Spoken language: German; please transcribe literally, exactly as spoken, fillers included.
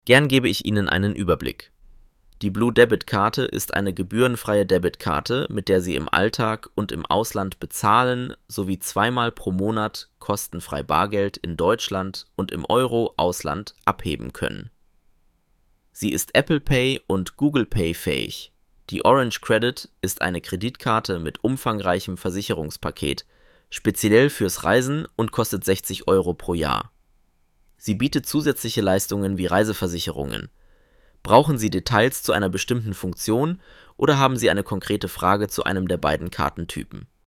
Gern gebe ich Ihnen einen Überblick. Die Blue Debit-Karte ist eine gebührenfreie Debitkarte, mit der Sie im Alltag und im Ausland bezahlen sowie zweimal pro Monat kostenfrei Bargeld in Deutschland und im Euro-Ausland abheben können. Sie ist Apple Pay und Google Pay fähig. Die Orange Credit ist eine Kreditkarte mit umfangreichem Versicherungspaket, speziell fürs Reisen und kostet sechzig Euro pro Jahr. Sie bietet zusätzliche Leistungen wie Reiseversicherungen. Brauchen Sie Details zu einer bestimmten Funktion oder haben Sie eine konkrete Frage zu einem der beiden Kartentypen?